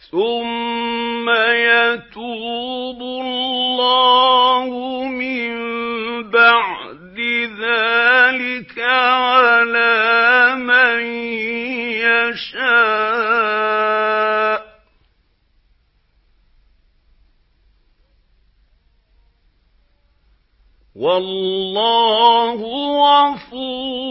ثُمَّ يَتُوبُ اللَّهُ مِن بَعْدِ ذَلِكَ عَلَىٰ مَن يَشَاءُ ۗ وَاللَّهُ غَفُورٌ